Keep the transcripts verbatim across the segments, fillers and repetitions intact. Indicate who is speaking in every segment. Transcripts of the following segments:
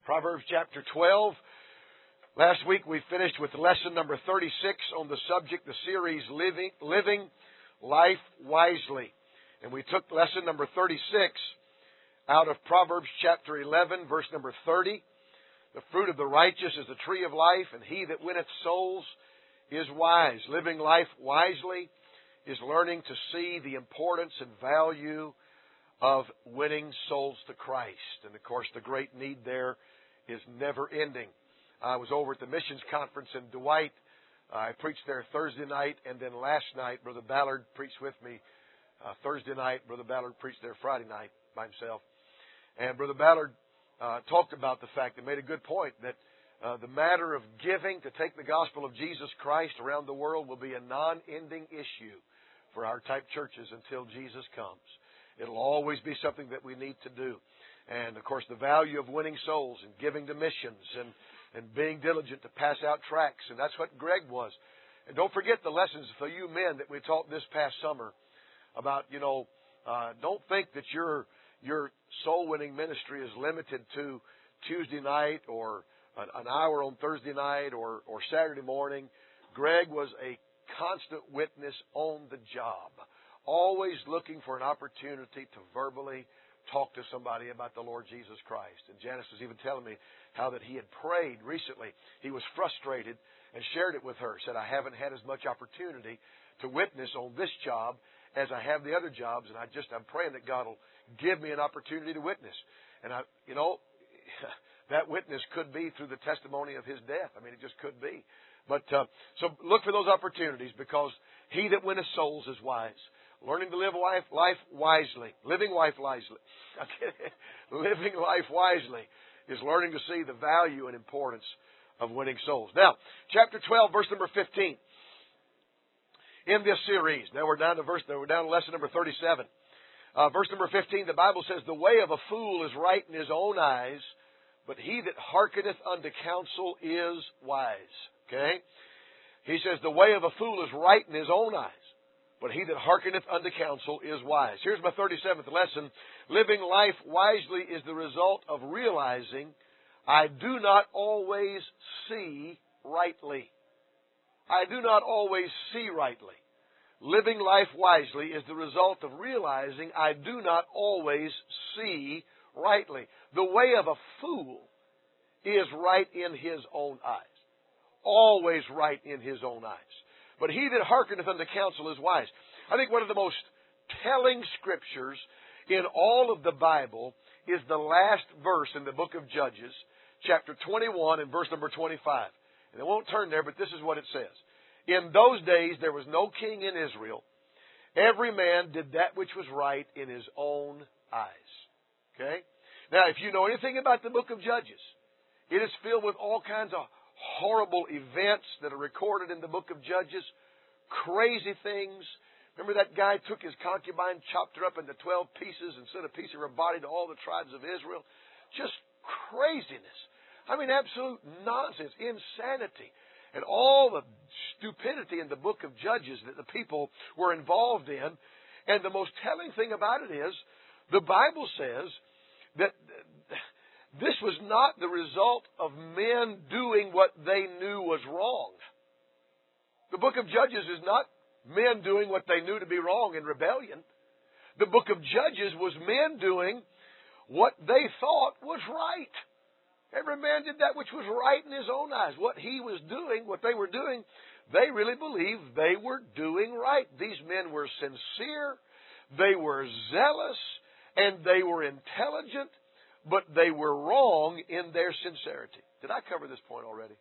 Speaker 1: Proverbs chapter twelve. Last week we finished with lesson number thirty-six on the subject, the series Living, Living Life Wisely. And we took lesson number thirty-six out of Proverbs chapter eleven, verse number thirty. The fruit of the righteous is the tree of life, and he that winneth souls is wise. Living life wisely is learning to see the importance and value of winning souls to Christ. And of course, the great need there is never ending. I was over at the missions conference in Dwight. I preached there Thursday night, and then last night, Brother Ballard preached with me uh, Thursday night. Brother Ballard preached there Friday night by himself. And Brother Ballard uh, talked about the fact, and made a good point, that uh, the matter of giving to take the gospel of Jesus Christ around the world will be a non-ending issue for our type churches until Jesus comes. It'll always be something that we need to do. And, of course, the value of winning souls and giving to missions and, and being diligent to pass out tracts. And that's what Greg was. And don't forget the lessons for you men that we taught this past summer about, you know, uh, don't think that your your soul-winning ministry is limited to Tuesday night or an, an hour on Thursday night or, or Saturday morning. Greg was a constant witness on the job, always looking for an opportunity to verbally talk to somebody about the Lord Jesus Christ. And Janice was even telling me how that he had prayed recently. He was frustrated and shared it with her. Said, I haven't had as much opportunity to witness on this job as I have the other jobs, and I just, I'm praying that God will give me an opportunity to witness. And I, you know, that witness could be through the testimony of his death. I mean, it just could be. But, uh, so look for those opportunities, because he that winneth souls is wise. Learning to live life, life wisely. Living life wisely. Living life wisely is learning to see the value and importance of winning souls. Now, chapter twelve, verse number fifteen. In this series, now we're down to verse, now we're down to lesson number thirty-seven. Uh, verse number fifteen, the Bible says, the way of a fool is right in his own eyes, but he that hearkeneth unto counsel is wise. Okay? He says, the way of a fool is right in his own eyes, but he that hearkeneth unto counsel is wise. Here's my thirty-seventh lesson. Living life wisely is the result of realizing I do not always see rightly. I do not always see rightly. Living life wisely is the result of realizing I do not always see rightly. The way of a fool is right in his own eyes. Always right in his own eyes. But he that hearkeneth unto counsel is wise. I think one of the most telling scriptures in all of the Bible is the last verse in the book of Judges, chapter twenty-one and verse number twenty-five. And I won't turn there, but this is what it says. In those days there was no king in Israel. Every man did that which was right in his own eyes. Okay? Now, if you know anything about the book of Judges, it is filled with all kinds of horrible events that are recorded in the book of Judges. Crazy things. Remember that guy took his concubine, chopped her up into twelve pieces and sent a piece of her body to all the tribes of Israel. Just craziness. I mean, absolute nonsense, insanity. And all the stupidity in the book of Judges that the people were involved in. And the most telling thing about it is, the Bible says that this was not the result of men doing what they knew was wrong. The book of Judges is not men doing what they knew to be wrong in rebellion. The book of Judges was men doing what they thought was right. Every man did that which was right in his own eyes. What he was doing, what they were doing, they really believed they were doing right. These men were sincere, they were zealous, and they were intelligent, but they were wrong in their sincerity. Did I cover this point already?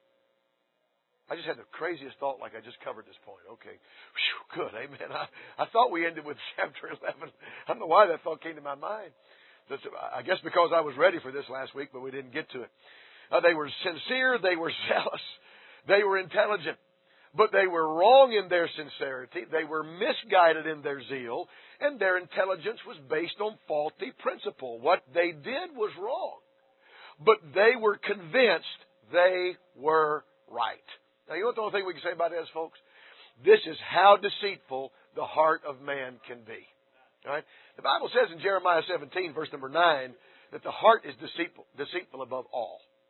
Speaker 1: I just had the craziest thought like I just covered this point. Okay. Whew, good. Amen. I, I thought we ended with chapter eleven. I don't know why that thought came to my mind. That's, I guess because I was ready for this last week, but we didn't get to it. Uh, they were sincere. They were zealous. They were intelligent. But they were wrong in their sincerity. They were misguided in their zeal. And their intelligence was based on faulty principle. What they did was wrong. But they were convinced they were right. Now, you know what the only thing we can say about this, folks? This is how deceitful the heart of man can be. All right? The Bible says in Jeremiah seventeen, verse number nine, that the heart is deceitful, deceitful above all.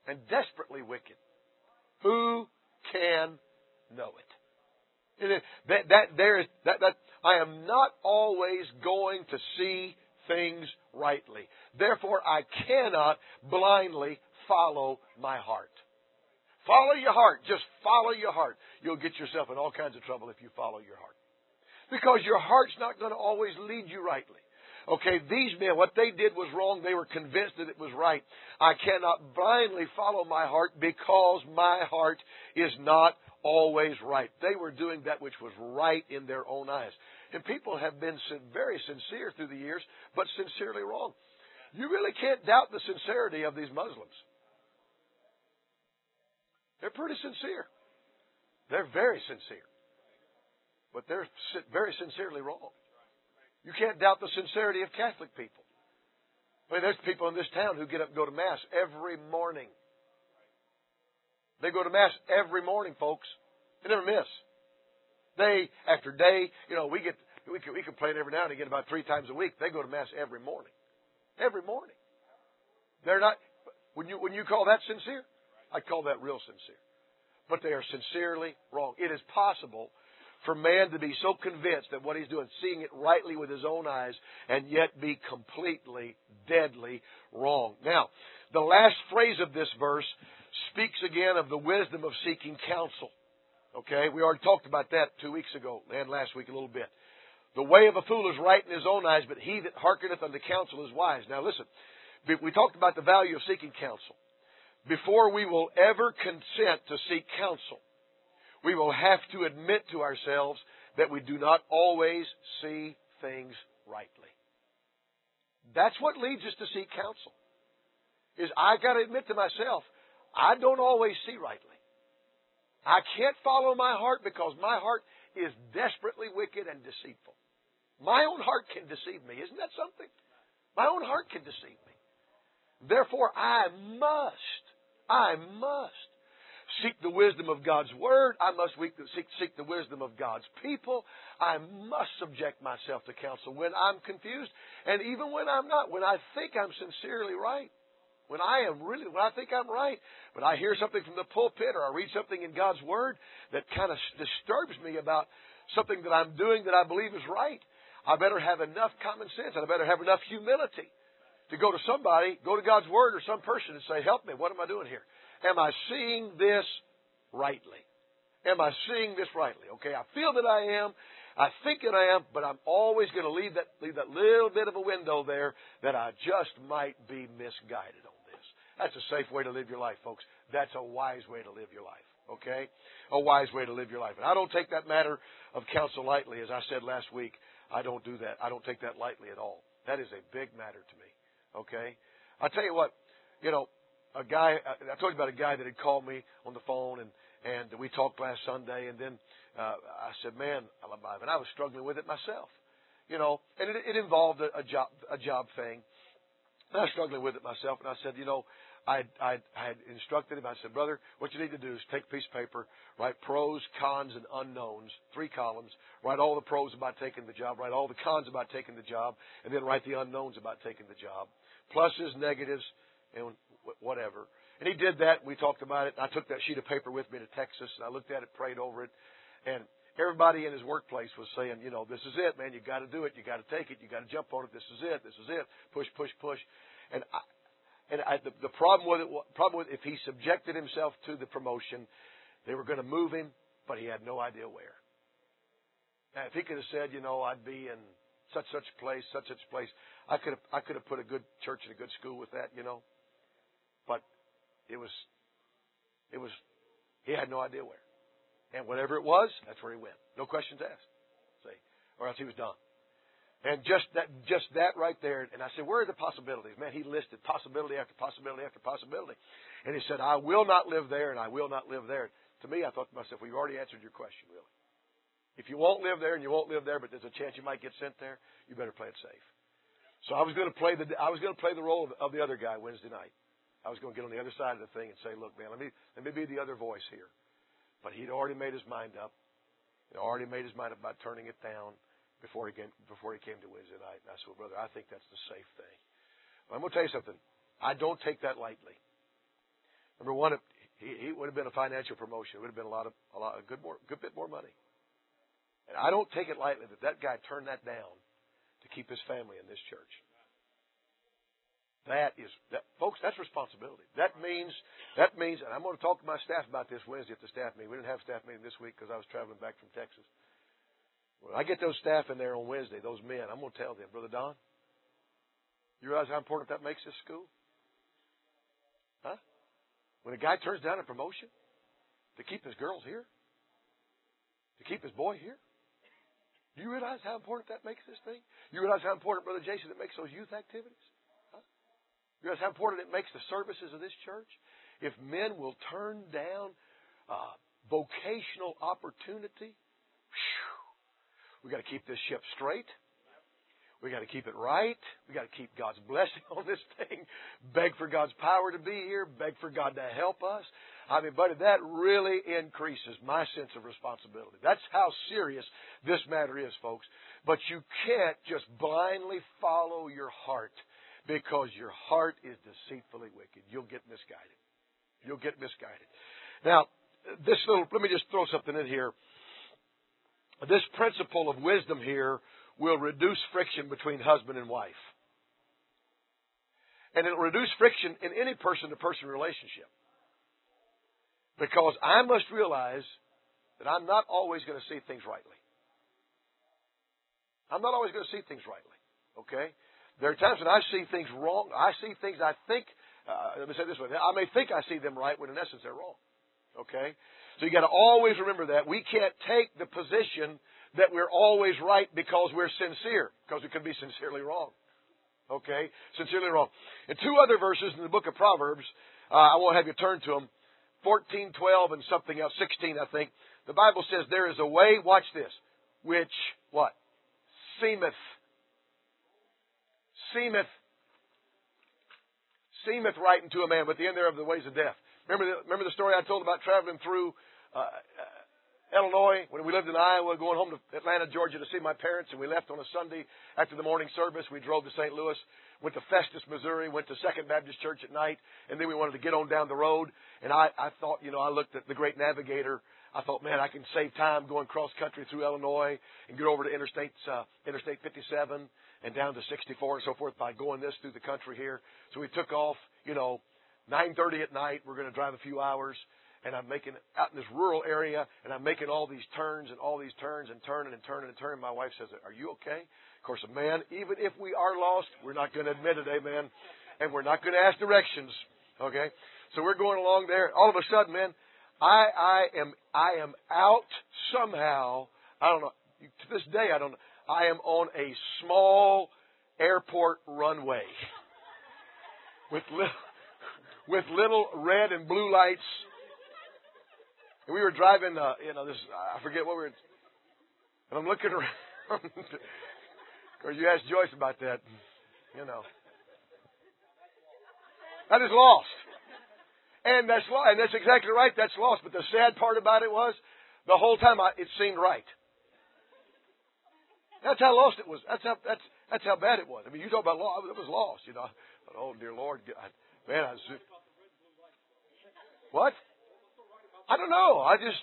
Speaker 1: and desperately wicked. Who can know it? And it- that, that, there is, that, that, I am not always going to see things rightly. Therefore, I cannot blindly follow my heart. Follow your heart. Just follow your heart. You'll get yourself in all kinds of trouble if you follow your heart. Because your heart's not going to always lead you rightly. Okay, these men, what they did was wrong. They were convinced that it was right. I cannot blindly follow my heart because my heart is not always right. They were doing that which was right in their own eyes. And people have been very sincere through the years, but sincerely wrong. You really can't doubt the sincerity of these Muslims. They're pretty sincere. They're very sincere. But they're very sincerely wrong. You can't doubt the sincerity of Catholic people. I mean, there's people in this town who get up and go to Mass every morning. They go to Mass every morning, folks. They never miss. Day after day, you know, we get we we complain every now and again about three times a week. They go to Mass every morning. Every morning. They're not, when you when you call that sincere, I call that real sincere. But they are sincerely wrong. It is possible for man to be so convinced that what he's doing, seeing it rightly with his own eyes, and yet be completely, deadly wrong. Now, the last phrase of this verse speaks again of the wisdom of seeking counsel. Okay, we already talked about that two weeks ago and last week a little bit. The way of a fool is right in his own eyes, but he that hearkeneth unto counsel is wise. Now listen, we talked about the value of seeking counsel. Before we will ever consent to seek counsel, we will have to admit to ourselves that we do not always see things rightly. That's what leads us to seek counsel. Is I got to admit to myself, I don't always see rightly. I can't follow my heart because my heart is desperately wicked and deceitful. My own heart can deceive me. Isn't that something? My own heart can deceive me. Therefore, I must, I must seek the wisdom of God's Word. I must seek, seek the wisdom of God's people. I must subject myself to counsel when I'm confused and even when I'm not, when I think I'm sincerely right. When I am really, when I think I'm right, but I hear something from the pulpit or I read something in God's Word that kind of disturbs me about something that I'm doing that I believe is right, I better have enough common sense and I better have enough humility to go to somebody, go to God's Word or some person and say, help me, what am I doing here? Am I seeing this rightly? Am I seeing this rightly? Okay, I feel that I am. I think that I am, but I'm always going to leave that, leave that little bit of a window there that I just might be misguided on this. That's a safe way to live your life, folks. That's a wise way to live your life, okay? A wise way to live your life. And I don't take that matter of counsel lightly. As I said last week, I don't do that. I don't take that lightly at all. That is a big matter to me, okay? I'll tell you what, you know, a guy, I told you about a guy that had called me on the phone, and, and we talked last Sunday, and then uh, I said, man, and I was struggling with it myself, you know, and it, it involved a, a job a job thing. And I was struggling with it myself, and I said, you know, I, I, I had instructed him, I said, brother, what you need to do is take a piece of paper, write pros, cons, and unknowns, three columns, write all the pros about taking the job, write all the cons about taking the job, and then write the unknowns about taking the job, pluses, negatives, and whatever. And he did that. We talked about it. I took that sheet of paper with me to Texas, and I looked at it, prayed over it. And everybody in his workplace was saying, you know, this is it, man. You got to do it. You got to take it. You got to jump on it. This is it. This is it. Push, push, push. And I, and I, the, the problem with it, problem with if he subjected himself to the promotion, they were going to move him, but he had no idea where. Now, if he could have said, you know, I'd be in such such place, such such place, I could have I could have put a good church and a good school with that, you know. But it was, it was, he had no idea where. And whatever it was, that's where he went. No questions asked. See? Or else he was done. And just that, just that right there. And I said, where are the possibilities? Man, he listed possibility after possibility after possibility. And he said, I will not live there and I will not live there. To me, I thought to myself, well, you've already answered your question, really. If you won't live there and you won't live there, but there's a chance you might get sent there, you better play it safe. So I was going to play the, I was going to play the role of, of the other guy Wednesday night. I was going to get on the other side of the thing and say, look, man, let me let me be the other voice here. But he'd already made his mind up. He'd already made his mind up about turning it down before he came, before he came to Wednesday night. And I said, well, brother, I think that's the safe thing. Well, I'm going to tell you something. I don't take that lightly. Number one, he, he would have been a financial promotion. It would have been a lot of a lot a good more good bit more money. And I don't take it lightly that that guy turned that down to keep his family in this church. That is, that, folks, that's responsibility. That means, that means, and I'm going to talk to my staff about this Wednesday at the staff meeting. We didn't have staff meeting this week because I was traveling back from Texas. When I get those staff in there on Wednesday, those men, I'm going to tell them, Brother Don, you realize how important that makes this school? Huh? When a guy turns down a promotion to keep his girls here, to keep his boy here, do you realize how important that makes this thing? You realize how important, Brother Jason, it makes those youth activities? Huh? You realize how important it makes the services of this church? If men will turn down uh, vocational opportunity, whew, we got to keep this ship straight. We got to keep it right. We got to keep God's blessing on this thing. Beg for God's power to be here. Beg for God to help us. I mean, buddy, that really increases my sense of responsibility. That's how serious this matter is, folks. But you can't just blindly follow your heart, because your heart is deceitfully wicked. You'll get misguided. You'll get misguided. Now, this little, let me just throw something in here. This principle of wisdom here will reduce friction between husband and wife. And it'll reduce friction in any person-to-person relationship. Because I must realize that I'm not always going to see things rightly. I'm not always going to see things rightly. Okay? There are times when I see things wrong. I see things I think, uh, let me say it this way, I may think I see them right when in essence they're wrong. Okay? So you got to always remember that. We can't take the position that we're always right because we're sincere, because we could be sincerely wrong. Okay? Sincerely wrong. In two other verses in the book of Proverbs, uh, I won't have you turn to them, fourteen, twelve, and something else, sixteen, I think. The Bible says there is a way, watch this, which, what? Seemeth. Seemeth. Seemeth right unto a man, but the end thereof are the ways of death. Remember the, remember the story I told about traveling through uh, uh, Illinois when we lived in Iowa, going home to Atlanta, Georgia to see my parents, and we left on a Sunday after the morning service. We drove to Saint Louis, went to Festus, Missouri, went to Second Baptist Church at night, and then we wanted to get on down the road. And I, I thought, you know, I looked at the Great Navigator. I thought, man, I can save time going cross country through Illinois and get over to Interstate uh, Interstate fifty-seven and down to sixty-four and so forth by going this through the country here. So we took off, you know, nine thirty at night. We're going to drive a few hours, and I'm making out in this rural area, and I'm making all these turns and all these turns and turning and turning and turning. My wife says, "Are you okay?" Of course, man, even if we are lost, we're not going to admit it, amen, and we're not going to ask directions. Okay, so we're going along there. All of a sudden, man, I I am I am out somehow. I don't know. To this day, I don't know. I am on a small airport runway with little, with little red and blue lights. And we were driving, uh, you know, this, I forget what we were, and I'm looking around. Because you asked Joyce about that, you know. That is lost. And that's and that's exactly right, that's lost. But the sad part about it was, the whole time I, it seemed right. That's how lost it was. That's how that's that's how bad it was. I mean, you talk about lost. It was lost, you know. But, oh dear Lord, God, man, I was. What? I don't know. I just.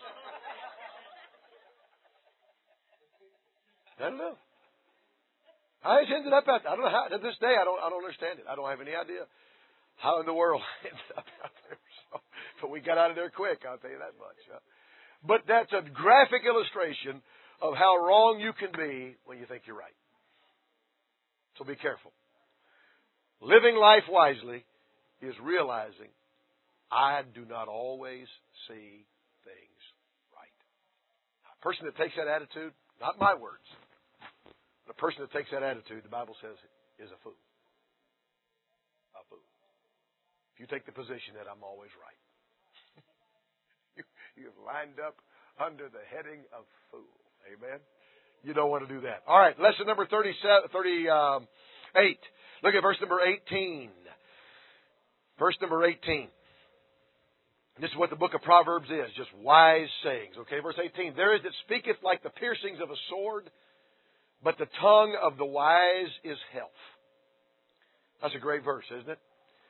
Speaker 1: I don't know. I just ended up out there. I don't know how. To this day, I don't. I don't understand it. I don't have any idea how in the world I ended up out there. So, but we got out of there quick. I'll tell you that much. Huh? But that's a graphic illustration of how wrong you can be when you think you're right. So be careful. Living life wisely is realizing I do not always see things right. A person that takes that attitude, not my words, but a person that takes that attitude, the Bible says, is a fool. A fool. If you take the position that I'm always right, you, you've lined up under the heading of fool. Amen. You don't want to do that. All right, lesson number thirty-seven, thirty-eight. Look at verse number eighteen. Verse number eighteen. This is what the book of Proverbs is, just wise sayings. Okay, verse eighteen. There is that speaketh like the piercings of a sword, but the tongue of the wise is health. That's a great verse, isn't it?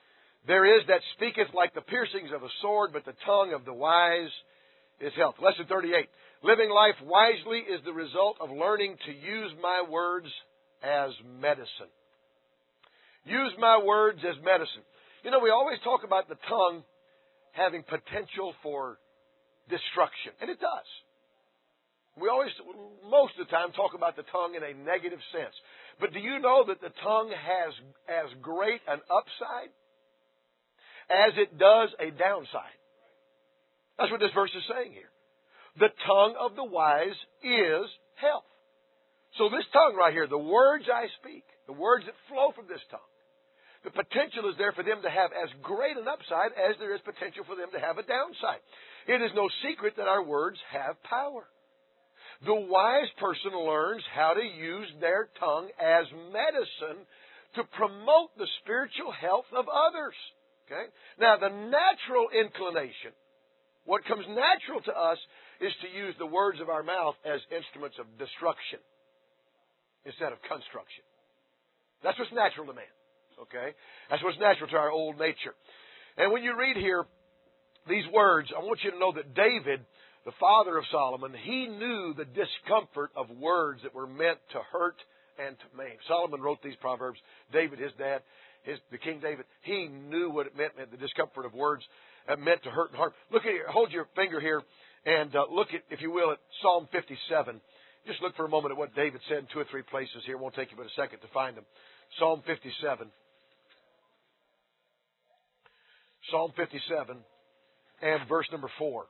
Speaker 1: there is that speaketh like the piercings of a sword, but the tongue of the wise is health. Lesson thirty-eight. Living life wisely is the result of learning to use my words as medicine. Use my words as medicine. You know, we always talk about the tongue having potential for destruction. And it does. We always, most of the time, talk about the tongue in a negative sense. But do you know that the tongue has as great an upside as it does a downside? That's what this verse is saying here. The tongue of the wise is health. So this tongue right here, the words I speak, the words that flow from this tongue, the potential is there for them to have as great an upside as there is potential for them to have a downside. It is no secret that our words have power. The wise person learns how to use their tongue as medicine to promote the spiritual health of others. Okay? Now, the natural inclination, what comes natural to us, is to use the words of our mouth as instruments of destruction instead of construction. That's what's natural to man. Okay? That's what's natural to our old nature. And when you read here these words, I want you to know that David, the father of Solomon, he knew the discomfort of words that were meant to hurt and to maim. Solomon wrote these Proverbs. David, his dad, his, the King David, he knew what it meant, meant the discomfort of words that meant to hurt and harm. Look at here, hold your finger here and uh, look at, if you will, at Psalm fifty-seven. Just look for a moment at what David said in two or three places here. It won't take you but a second to find them. Psalm fifty-seven. Psalm fifty-seven and verse number four.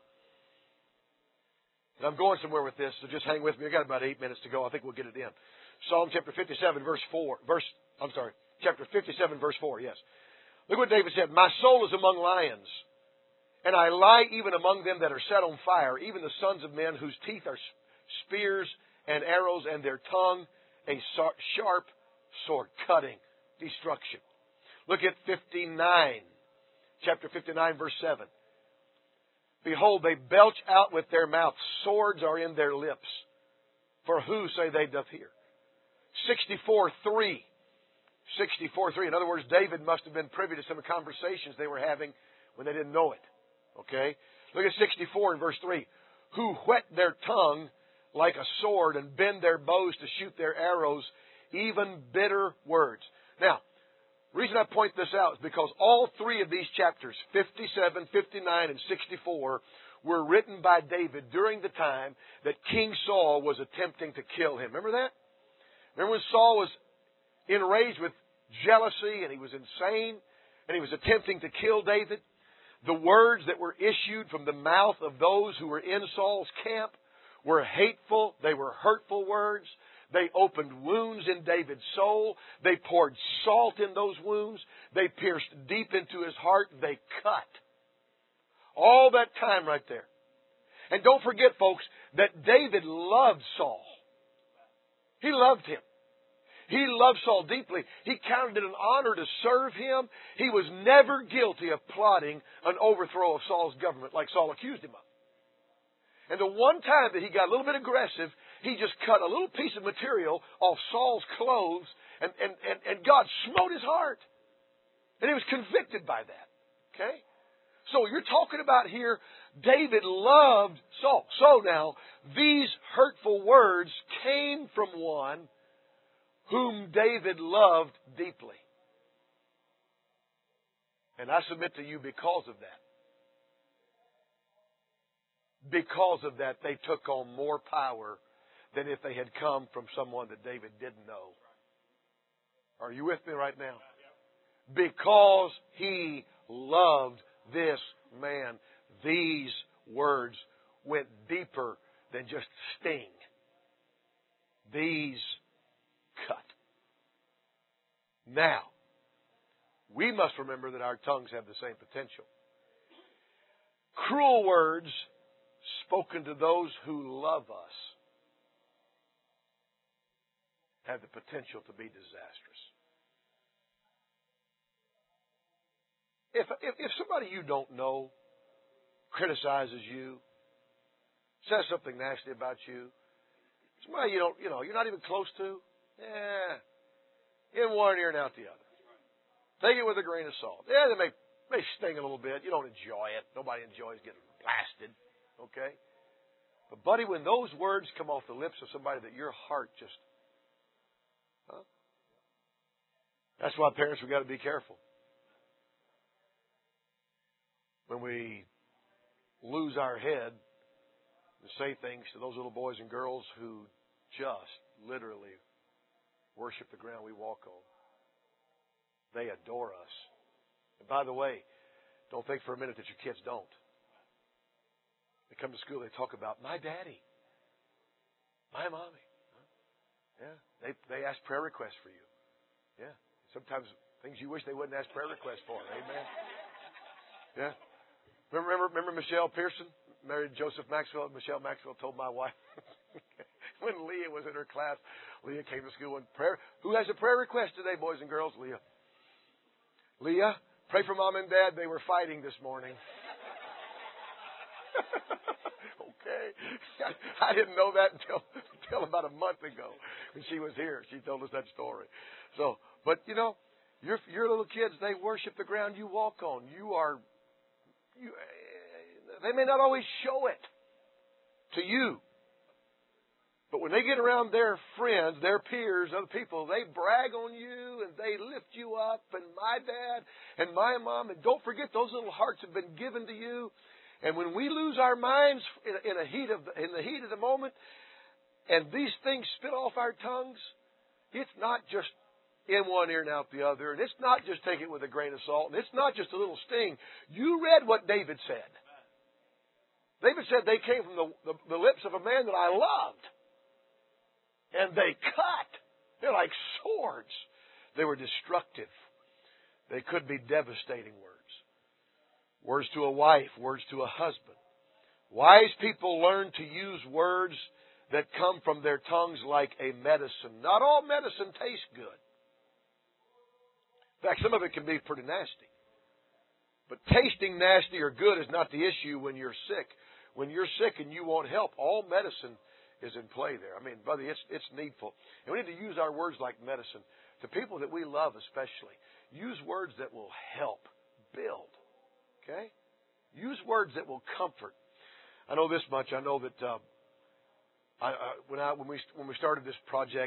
Speaker 1: And I'm going somewhere with this, so just hang with me. I've got about eight minutes to go. I think we'll get it in. Psalm chapter fifty-seven, verse four. Verse, I'm sorry, chapter fifty-seven, verse four, yes. Look what David said. My soul is among lions, and I lie even among them that are set on fire, even the sons of men whose teeth are spears and arrows, and their tongue a sharp sword, cutting, destruction. Look at fifty-nine, chapter fifty-nine, verse seven. Behold, they belch out with their mouth. Swords are in their lips. For who, say they, doth hear? sixty-four three. sixty-four three. In other words, David must have been privy to some conversations they were having when they didn't know it. Okay? Look at sixty-four in verse three. Who whet their tongue like a sword and bend their bows to shoot their arrows, even bitter words. Now, the reason I point this out is because all three of these chapters, fifty-seven, fifty-nine, and sixty-four, were written by David during the time that King Saul was attempting to kill him. Remember that? Remember when Saul was enraged with jealousy and he was insane and he was attempting to kill David? The words that were issued from the mouth of those who were in Saul's camp were hateful. They were hurtful words. They opened wounds in David's soul. They poured salt in those wounds. They pierced deep into his heart. They cut. All that time right there. And don't forget, folks, that David loved Saul. He loved him. He loved Saul deeply. He counted it an honor to serve him. He was never guilty of plotting an overthrow of Saul's government like Saul accused him of. And the one time that he got a little bit aggressive, he just cut a little piece of material off Saul's clothes, and, and, and, and God smote his heart. And he was convicted by that. Okay? So you're talking about here, David loved Saul. So now, these hurtful words came from one whom David loved deeply. And I submit to you, because of that, because of that, they took on more power than if they had come from someone that David didn't know. Are you with me right now? Because he loved this man, these words went deeper than just sting. These cut. Now, we must remember that our tongues have the same potential. Cruel words spoken to those who love us have the potential to be disastrous. If, if, if somebody you don't know criticizes you, says something nasty about you, somebody you don't, you know, you're not even close to, yeah, in one ear and out the other. Take it with a grain of salt. Yeah, they may may sting a little bit. You don't enjoy it. Nobody enjoys getting blasted. Okay? But, buddy, when those words come off the lips of somebody that your heart just... Huh? That's why, parents, we've got to be careful. When we lose our head and say things to those little boys and girls who just literally worship the ground we walk on. They adore us. And by the way, don't think for a minute that your kids don't. They come to school, they talk about my daddy, my mommy. Yeah, they they ask prayer requests for you. Yeah, sometimes things you wish they wouldn't ask prayer requests for. Amen. Yeah. Remember, remember, remember Michelle Pearson married Joseph Maxwell. Michelle Maxwell told my wife when Leah was in her class, Leah came to school and prayer. Who has a prayer request today, boys and girls? Leah. Leah, pray for Mom and Dad. They were fighting this morning. Okay. I didn't know that until, until about a month ago when she was here. She told us that story. So, but you know, your your little kids, they worship the ground you walk on. You are, you, they may not always show it to you. But when they get around their friends, their peers, other people, they brag on you and they lift you up. And my dad and my mom, and don't forget those little hearts have been given to you. And when we lose our minds in, in a heat of in the heat of the moment, and these things spit off our tongues, it's not just in one ear and out the other, and it's not just take it with a grain of salt, and it's not just a little sting. You read what David said. David said they came from the, the, the lips of a man that I loved. And they cut. They're like swords. They were destructive. They could be devastating words. Words to a wife, words to a husband. Wise people learn to use words that come from their tongues like a medicine. Not all medicine tastes good. In fact, some of it can be pretty nasty. But tasting nasty or good is not the issue when you're sick. When you're sick and you want help, all medicine is in play there. I mean, brother, it's it's needful. And we need to use our words like medicine. To people that we love especially, use words that will help, build. Okay? Use words that will comfort. I know this much. I know that uh, I, uh, when I when we when we started this project,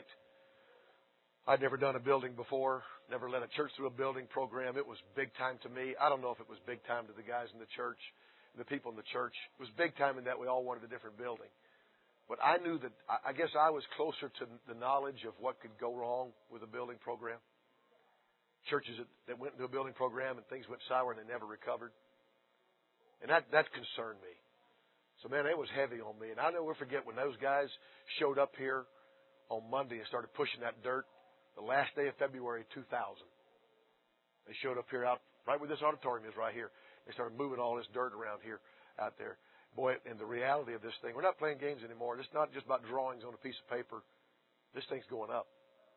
Speaker 1: I'd never done a building before, never led a church through a building program. It was big time to me. I don't know if it was big time to the guys in the church, the people in the church. It was big time in that we all wanted a different building. But I knew that, I guess I was closer to the knowledge of what could go wrong with a building program. Churches that, that went into a building program and things went sour and they never recovered. And that, that concerned me. So, man, it was heavy on me. And I'll never forget when those guys showed up here on Monday and started pushing that dirt the last day of February two thousand. They showed up here out right where this auditorium is right here. They started moving all this dirt around here out there. Boy, and the reality of this thing, we're not playing games anymore. It's not just about drawings on a piece of paper. This thing's going up.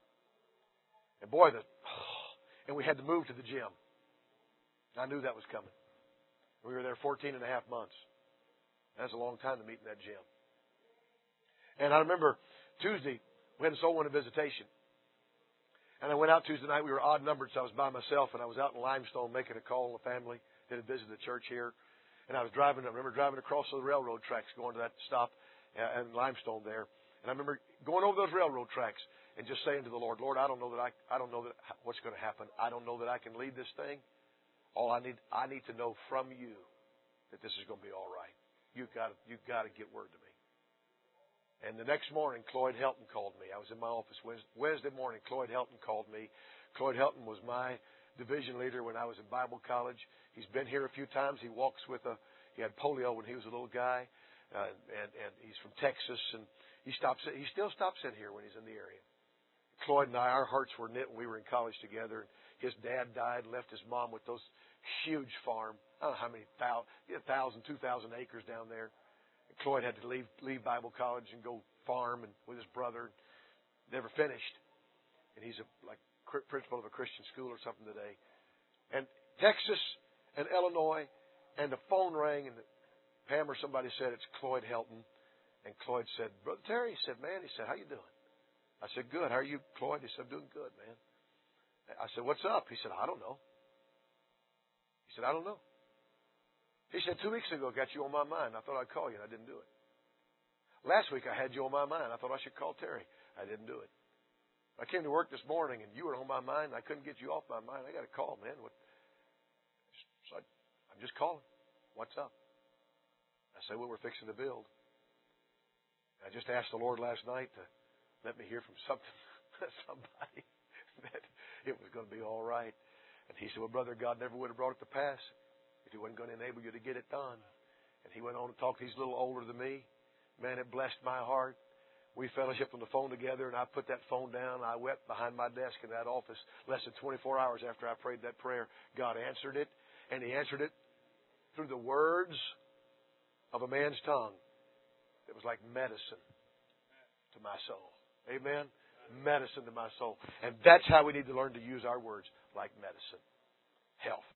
Speaker 1: And boy, the, and we had to move to the gym. I knew that was coming. We were there fourteen and a half months. That's a long time to meet in that gym. And I remember Tuesday, we had a soul winning visitation. And I went out Tuesday night. We were odd numbered, so I was by myself, and I was out in Limestone making a call on the family. Did a visit the church here. And I was driving, I remember driving across the railroad tracks going to that stop in Limestone there. And I remember going over those railroad tracks and just saying to the Lord, Lord, I don't know that I, I don't know that what's going to happen. I don't know that I can lead this thing. All I need, I need to know from you that this is going to be all right. You've got to, you've got to get word to me. And the next morning, Cloyd Helton called me. I was in my office Wednesday morning. Cloyd Helton called me. Cloyd Helton was my division leader when I was in Bible college. He's been here a few times. He walks with a, he had polio when he was a little guy, uh, and, and he's from Texas, and he stops, he still stops in here when he's in the area. Cloyd and I, our hearts were knit when we were in college together. His dad died, left his mom with those huge farm. I don't know how many thousand, a thousand, two thousand acres down there. And Cloyd had to leave, leave Bible college and go farm and with his brother. Never finished. And he's a, like, principal of a Christian school or something today. And Texas and Illinois, and the phone rang, and Pam or somebody said, it's Cloyd Helton. And Cloyd said, Brother Terry, he said, man, he said, how you doing? I said, good. How are you, Cloyd? He said, I'm doing good, man. I said, what's up? He said, I don't know. He said, I don't know. He said, two weeks ago, I got you on my mind. I thought I'd call you, and I didn't do it. Last week, I had you on my mind. I thought I should call Terry. I didn't do it. I came to work this morning, and you were on my mind, and I couldn't get you off my mind. I got to call, man. What? So I, I'm just calling. What's up? I said, well, we're fixing to build. I just asked the Lord last night to let me hear from something, somebody that it was going to be all right. And he said, well, brother, God never would have brought it to pass if He wasn't going to enable you to get it done. And he went on to talk. He's a little older than me. Man, it blessed my heart. We fellowshiped on the phone together, and I put that phone down. I wept behind my desk in that office less than twenty-four hours after I prayed that prayer. God answered it, and He answered it through the words of a man's tongue. It was like medicine to my soul. Amen? Medicine to my soul. And that's how we need to learn to use our words, like medicine. Health.